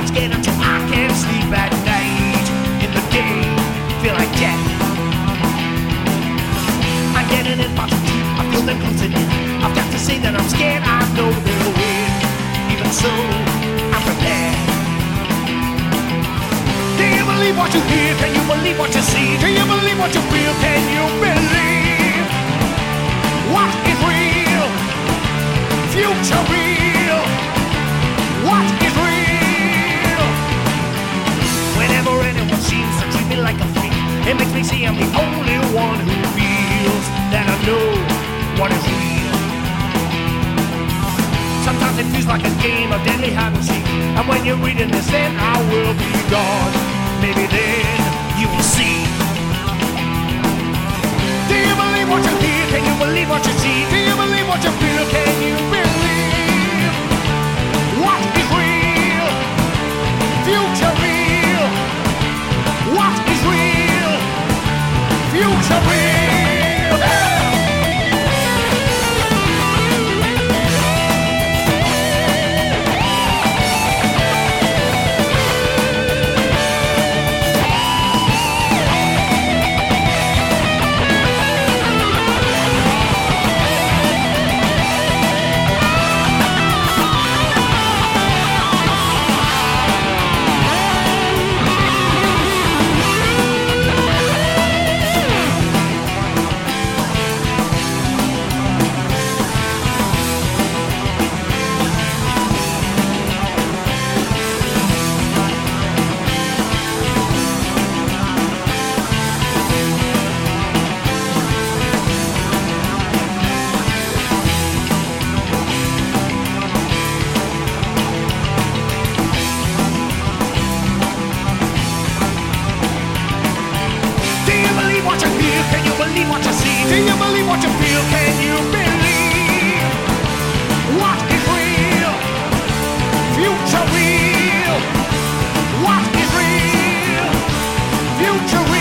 I'm scared until I can't sleep at night. In the day, feel like death. I'm getting in parts deep, I feel them closing in. I've got to say that I'm scared, I know they'll win. Even so, I'm prepared. Do you believe what you hear? Can you believe what you see? Do you believe what you feel? Can you believe what is real? Future real. What is real? Whenever anyone seems to treat me like a freak, it makes me see I'm the only one who feels that I know what is real. Sometimes it feels like a game of deadly hide and seek, and when you're reading this, then I will be gone. Maybe then you will see. Do you believe what you hear? Can you believe what you see? Do you believe what you feel? Can you believe what is real? Future real. What is real? Future real. What you feel? Can you believe what you see? Do you believe what you feel? Can you believe what is real? Future real. What is real? Future real.